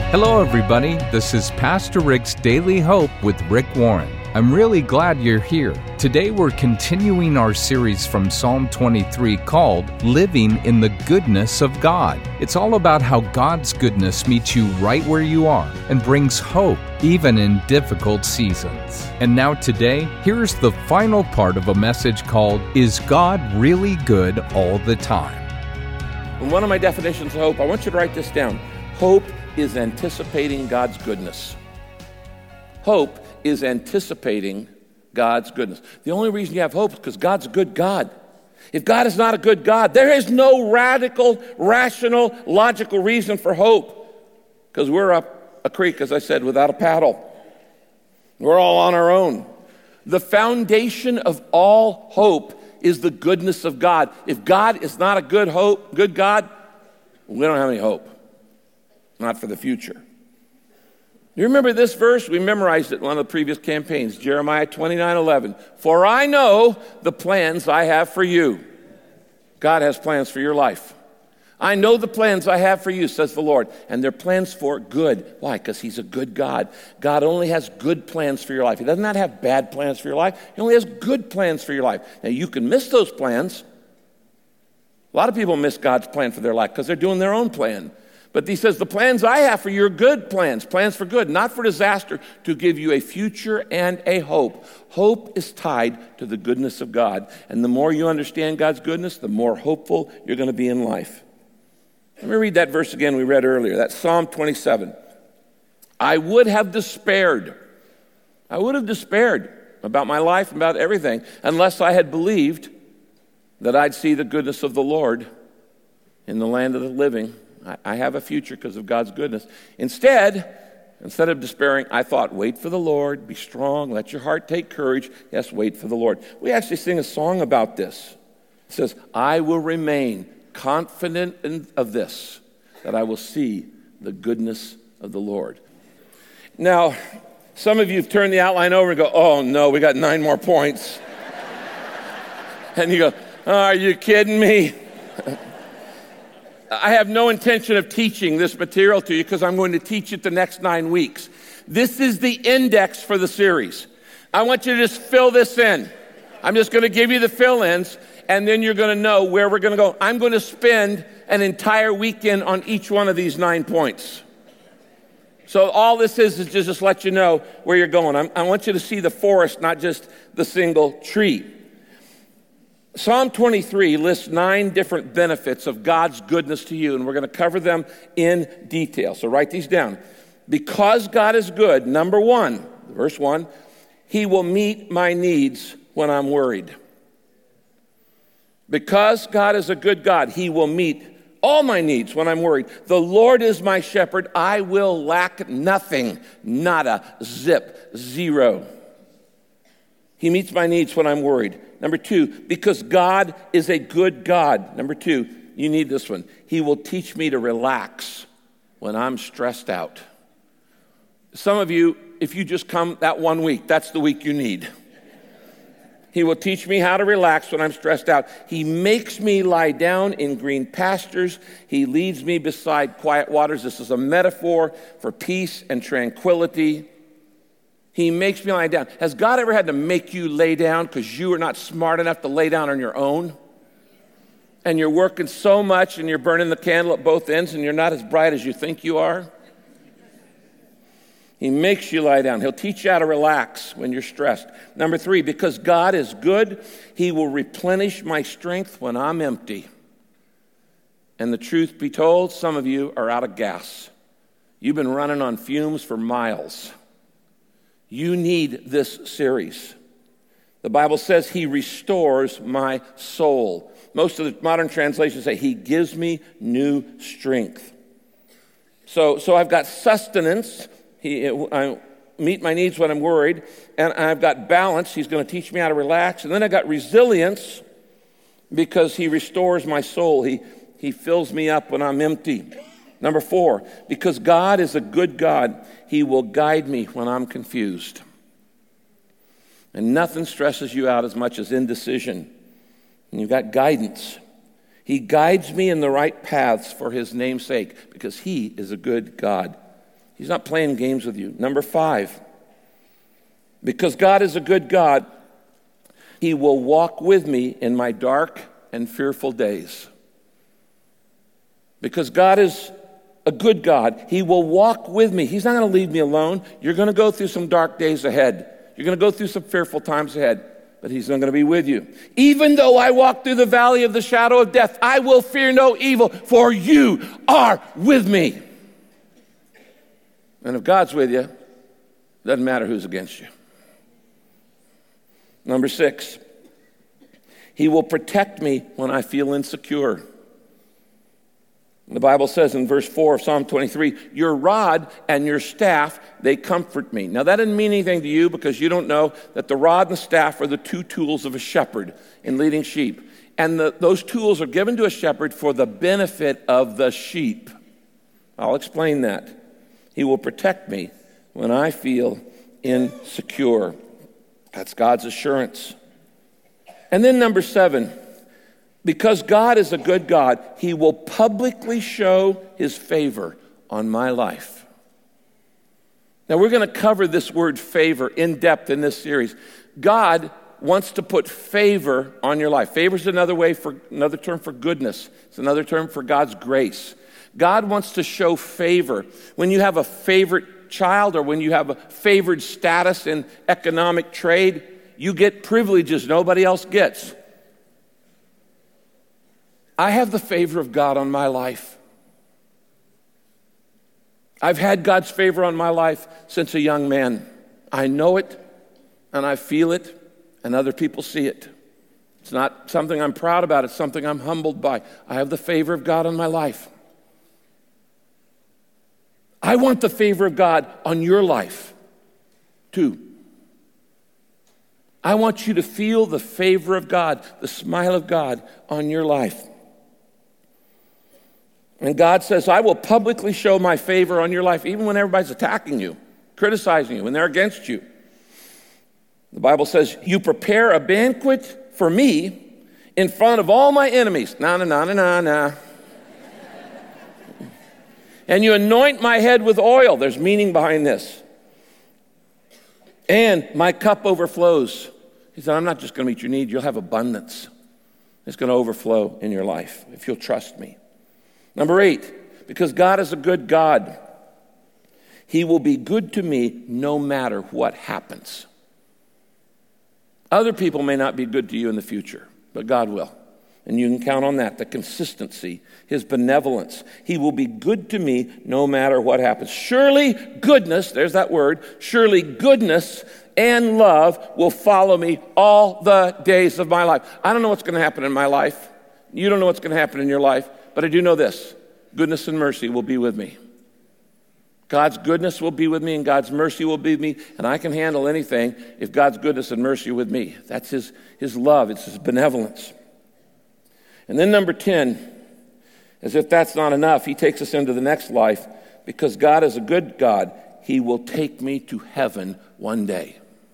Hello, everybody. This is Pastor Rick's Daily Hope with Rick Warren. I'm really glad you're here. Today, we're continuing our series from Psalm 23 called Living in the Goodness of God. It's all about how God's goodness meets you right where you are and brings hope even in difficult seasons. And now today, here's the final part of a message called, Is God Really Good All the Time? And one of my definitions of hope, I want you to write this down. Hope is anticipating God's goodness. Hope is anticipating God's goodness. The only reason you have hope is because God's a good God. If God is not a good God, there is no radical, rational, logical reason for hope. Because we're up a creek, as I said, without a paddle. We're all on our own. The foundation of all hope is the goodness of God. If God is not a good God, we don't have any hope. Not for the future. You remember this verse? We memorized it in one of the previous campaigns, Jeremiah 29:11. For I know the plans I have for you. God has plans for your life. I know the plans I have for you, says the Lord, and they're plans for good. Why? Because He's a good God. God only has good plans for your life. He does not have bad plans for your life. He only has good plans for your life. Now, you can miss those plans. A lot of people miss God's plan for their life because they're doing their own plan. But He says, the plans I have for you are good plans for good, not for disaster, to give you a future and a hope. Hope is tied to the goodness of God. And the more you understand God's goodness, the more hopeful you're going to be in life. Let me read that verse again we read earlier. That's Psalm 27. I would have despaired about my life, about everything, unless I had believed that I'd see the goodness of the Lord in the land of the living. I have a future because of God's goodness. Instead of despairing, I thought, wait for the Lord, be strong, let your heart take courage. Yes, wait for the Lord. We actually sing a song about this. It says, I will remain confident of this, that I will see the goodness of the Lord. Now, some of you have turned the outline over and go, oh no, we got 9 more points. And you go, are you kidding me? I have no intention of teaching this material to you because I'm going to teach it the next 9 weeks. This is the index for the series. I want you to just fill this in. I'm just going to give you the fill-ins, and then you're going to know where we're going to go. I'm going to spend an entire weekend on each one of these 9 points. So all this is to just let you know where you're going. I want you to see the forest, not just the single tree. Psalm 23 lists 9 different benefits of God's goodness to you, and we're going to cover them in detail. So write these down. Because God is good, number 1, verse 1, He will meet my needs when I'm worried. Because God is a good God, He will meet all my needs when I'm worried. The Lord is my shepherd. I will lack nothing. Nada. Zip. Zero. He meets my needs when I'm worried. Number 2, because God is a good God. Number 2, you need this one. He will teach me to relax when I'm stressed out. Some of you, if you just come that 1 week, that's the week you need. He will teach me how to relax when I'm stressed out. He makes me lie down in green pastures. He leads me beside quiet waters. This is a metaphor for peace and tranquility. He makes me lie down. Has God ever had to make you lay down because you are not smart enough to lay down on your own? And you're working so much and you're burning the candle at both ends and you're not as bright as you think you are? He makes you lie down. He'll teach you how to relax when you're stressed. Number 3, because God is good, He will replenish my strength when I'm empty. And the truth be told, some of you are out of gas. You've been running on fumes for miles. You need this series. The Bible says He restores my soul. Most of the modern translations say He gives me new strength. So I've got sustenance. I meet my needs when I'm worried. And I've got balance. He's going to teach me how to relax. And then I've got resilience because He restores my soul. He fills me up when I'm empty. Number 4, because God is a good God, He will guide me when I'm confused. And nothing stresses you out as much as indecision. And you've got guidance. He guides me in the right paths for His name's sake because He is a good God. He's not playing games with you. Number 5, because God is a good God, He will walk with me in my dark and fearful days. Because God is a good God, He will walk with me. He's not going to leave me alone. You're going to go through some dark days ahead. You're going to go through some fearful times ahead, but He's not going to be with you. Even though I walk through the valley of the shadow of death, I will fear no evil, for you are with me. And if God's with you, it doesn't matter who's against you. Number 6, He will protect me when I feel insecure. The Bible says in verse 4 of Psalm 23, your rod and your staff, they comfort me. Now that didn't mean anything to you because you don't know that the rod and the staff are the 2 tools of a shepherd in leading sheep. And those tools are given to a shepherd for the benefit of the sheep. I'll explain that. He will protect me when I feel insecure. That's God's assurance. And then number 7, because God is a good God, He will publicly show His favor on my life. Now, we're going to cover this word favor in depth in this series. God wants to put favor on your life. Favor is another term for goodness. It's another term for God's grace. God wants to show favor. When you have a favorite child or when you have a favored status in economic trade, you get privileges nobody else gets. I have the favor of God on my life. I've had God's favor on my life since a young man. I know it, and I feel it, and other people see it. It's not something I'm proud about. It's something I'm humbled by. I have the favor of God on my life. I want the favor of God on your life, too. I want you to feel the favor of God, the smile of God on your life. And God says, I will publicly show my favor on your life, even when everybody's attacking you, criticizing you, when they're against you. The Bible says, you prepare a banquet for me in front of all my enemies. Na. And you anoint my head with oil. There's meaning behind this. And my cup overflows. He said, I'm not just going to meet your need. You'll have abundance. It's going to overflow in your life if you'll trust me. Number 8, because God is a good God, He will be good to me no matter what happens. Other people may not be good to you in the future, but God will. And you can count on that, the consistency, His benevolence. He will be good to me no matter what happens. Surely goodness, there's that word, surely goodness and love will follow me all the days of my life. I don't know what's going to happen in my life. You don't know what's going to happen in your life. But I do know this, goodness and mercy will be with me. God's goodness will be with me and God's mercy will be with me, and I can handle anything if God's goodness and mercy are with me. That's His love, it's His benevolence. And then number 10, as if that's not enough, He takes us into the next life. Because God is a good God, He will take me to heaven one day.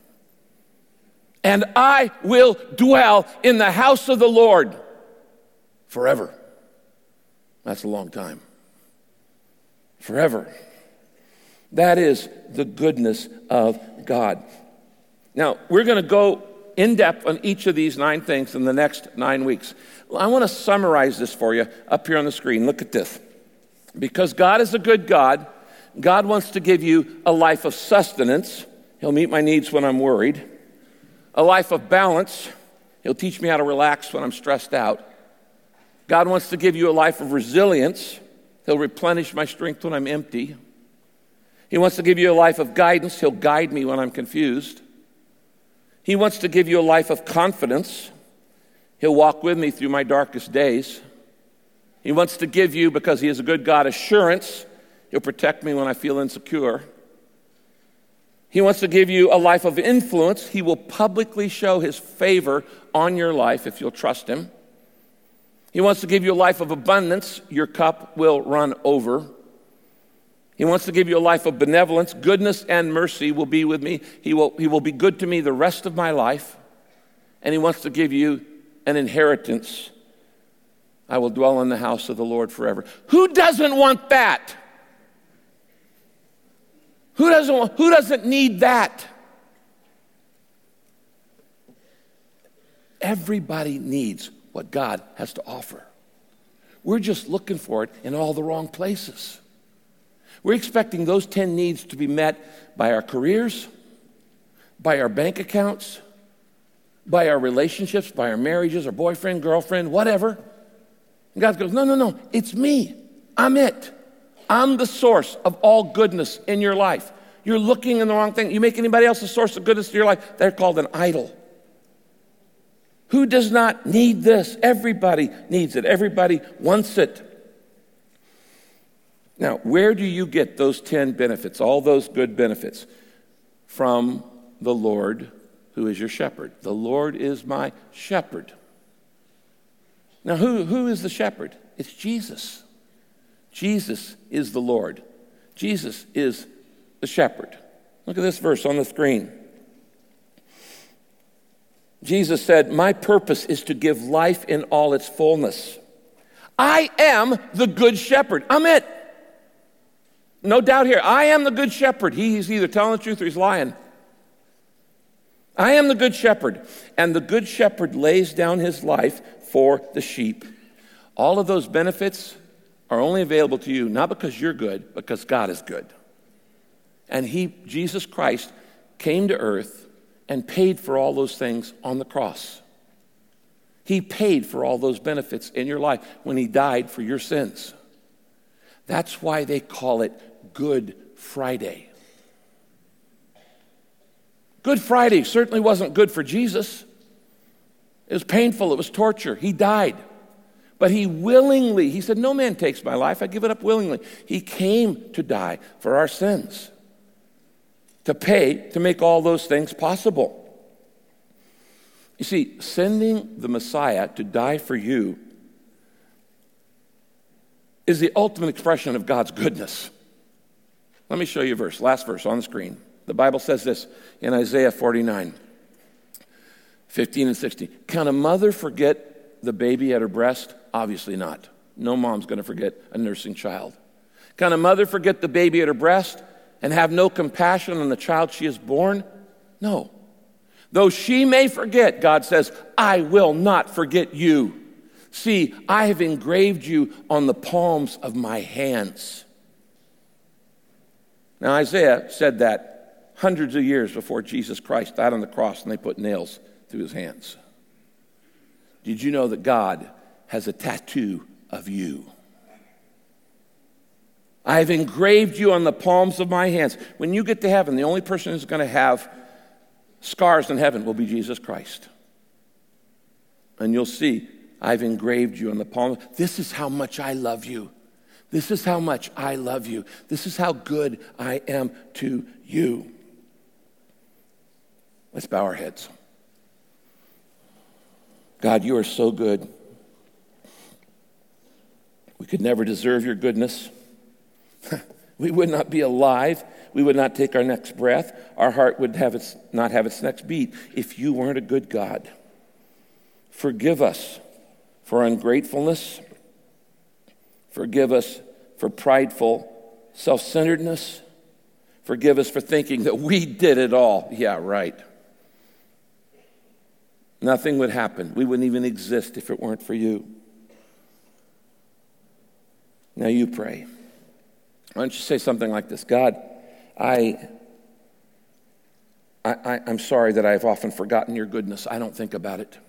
And I will dwell in the house of the Lord forever. That's a long time. Forever. That is the goodness of God. Now, we're going to go in depth on each of these 9 things in the next 9 weeks. I want to summarize this for you up here on the screen. Look at this. Because God is a good God, God wants to give you a life of sustenance. He'll meet my needs when I'm worried. A life of balance. He'll teach me how to relax when I'm stressed out. God wants to give you a life of resilience. He'll replenish my strength when I'm empty. He wants to give you a life of guidance. He'll guide me when I'm confused. He wants to give you a life of confidence. He'll walk with me through my darkest days. He wants to give you, because He is a good God, assurance. He'll protect me when I feel insecure. He wants to give you a life of influence. He will publicly show His favor on your life if you'll trust Him. He wants to give you a life of abundance. Your cup will run over. He wants to give you a life of benevolence. Goodness and mercy will be with me. He will be good to me the rest of my life. And He wants to give you an inheritance. I will dwell in the house of the Lord forever. Who doesn't want that? Who doesn't need that? Everybody needs what God has to offer. We're just looking for it in all the wrong places. We're expecting those 10 needs to be met by our careers, by our bank accounts, by our relationships, by our marriages, our boyfriend, girlfriend, whatever. And God goes, no, it's me. I'm it. I'm the source of all goodness in your life. You're looking in the wrong thing. You make anybody else the source of goodness in your life, they're called an idol. Who does not need this? Everybody needs it. Everybody wants it. Now, where do you get those 10 benefits, all those good benefits? From the Lord, who is your shepherd. The Lord is my shepherd. Now, who is the shepherd? It's Jesus. Jesus is the Lord. Jesus is the shepherd. Look at this verse on the screen. Jesus said, my purpose is to give life in all its fullness. I am the good shepherd. I'm it. No doubt here. I am the good shepherd. He's either telling the truth or he's lying. I am the good shepherd. And the good shepherd lays down his life for the sheep. All of those benefits are only available to you, not because you're good, because God is good. And Jesus Christ, came to earth and paid for all those things on the cross. He paid for all those benefits in your life when he died for your sins. That's why they call it Good Friday. Good Friday certainly wasn't good for Jesus. It was painful. It was torture. He died. But he said, no man takes my life. I give it up willingly. He came to die for our sins, to pay, to make all those things possible. You see, sending the Messiah to die for you is the ultimate expression of God's goodness. Let me show you a verse, last verse on the screen. The Bible says this in Isaiah 49, 15 and 16. Can a mother forget the baby at her breast? Obviously not. No mom's going to forget a nursing child. Can a mother forget the baby at her breast and have no compassion on the child she has born? No. Though she may forget, God says, I will not forget you. See, I have engraved you on the palms of my hands. Now, Isaiah said that hundreds of years before Jesus Christ died on the cross and they put nails through his hands. Did you know that God has a tattoo of you? I have engraved you on the palms of my hands. When you get to heaven, the only person who's going to have scars in heaven will be Jesus Christ. And you'll see, I've engraved you on the palm. This is how much I love you. This is how much I love you. This is how good I am to you. Let's bow our heads. God, you are so good. We could never deserve your goodness. We would not be alive. We would not take our next breath. Our heart would not have its next beat if you weren't a good God. Forgive us for ungratefulness. Forgive us for prideful self-centeredness. Forgive us for thinking that we did it all. Yeah, right. Nothing would happen. We wouldn't even exist if it weren't for you. Now you pray. Why don't you say something like this? God, I'm sorry that I've often forgotten your goodness. I don't think about it.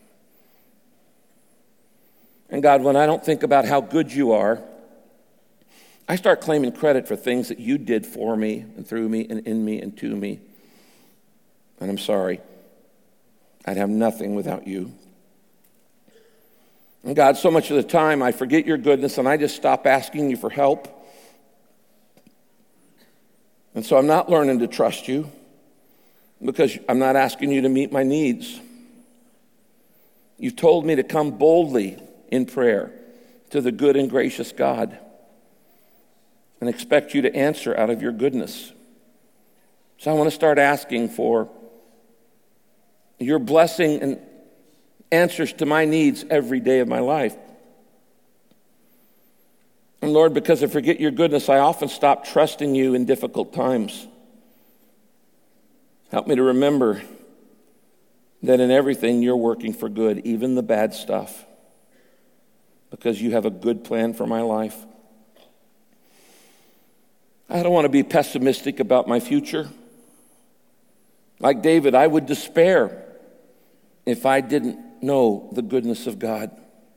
And God, when I don't think about how good you are, I start claiming credit for things that you did for me and through me and in me and to me. And I'm sorry. I'd have nothing without you. And God, so much of the time I forget your goodness and I just stop asking you for help. And so I'm not learning to trust you because I'm not asking you to meet my needs. You've told me to come boldly in prayer to the good and gracious God and expect you to answer out of your goodness. So I want to start asking for your blessing and answers to my needs every day of my life. And Lord, because I forget your goodness, I often stop trusting you in difficult times. Help me to remember that in everything you're working for good, even the bad stuff, because you have a good plan for my life. I don't want to be pessimistic about my future. Like David, I would despair if I didn't know the goodness of God.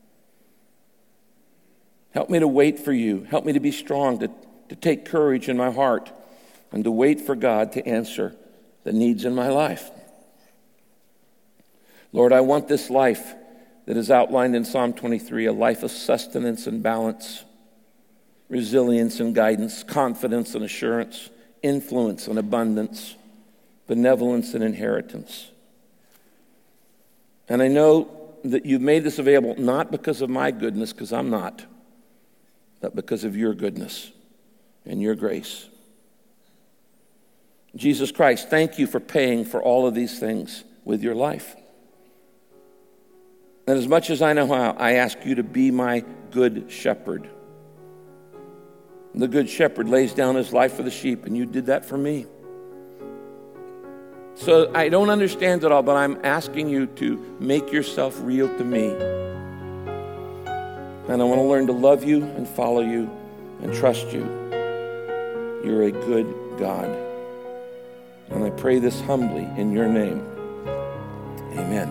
Help me to wait for you. Help me to be strong, to take courage in my heart, and to wait for God to answer the needs in my life. Lord, I want this life that is outlined in Psalm 23, a life of sustenance and balance, resilience and guidance, confidence and assurance, influence and abundance, benevolence and inheritance. And I know that you've made this available not because of my goodness, because I'm not, but because of your goodness and your grace. Jesus Christ, thank you for paying for all of these things with your life. And as much as I know how, I ask you to be my good shepherd. The good shepherd lays down his life for the sheep, and you did that for me. So I don't understand it all, but I'm asking you to make yourself real to me. And I want to learn to love you and follow you and trust you. You're a good God. And I pray this humbly in your name. Amen.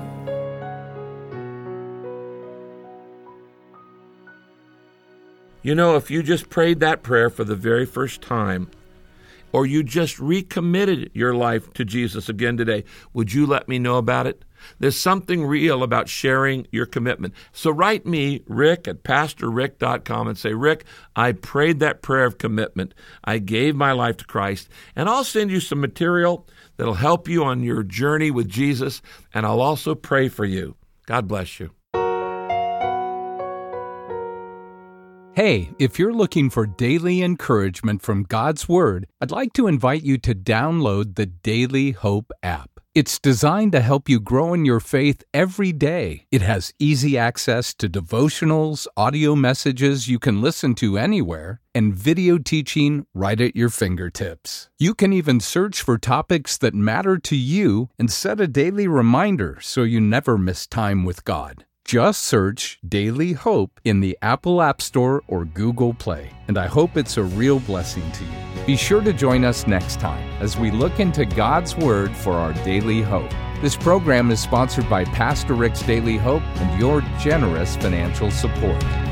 You know, if you just prayed that prayer for the very first time, or you just recommitted your life to Jesus again today, would you let me know about it? There's something real about sharing your commitment. So write me, Rick, at PastorRick.com and say, Rick, I prayed that prayer of commitment. I gave my life to Christ, and I'll send you some material that'll help you on your journey with Jesus, and I'll also pray for you. God bless you. Hey, if you're looking for daily encouragement from God's Word, I'd like to invite you to download the Daily Hope app. It's designed to help you grow in your faith every day. It has easy access to devotionals, audio messages you can listen to anywhere, and video teaching right at your fingertips. You can even search for topics that matter to you and set a daily reminder so you never miss time with God. Just search Daily Hope in the Apple App Store or Google Play, and I hope it's a real blessing to you. Be sure to join us next time as we look into God's Word for our daily hope. This program is sponsored by Pastor Rick's Daily Hope and your generous financial support.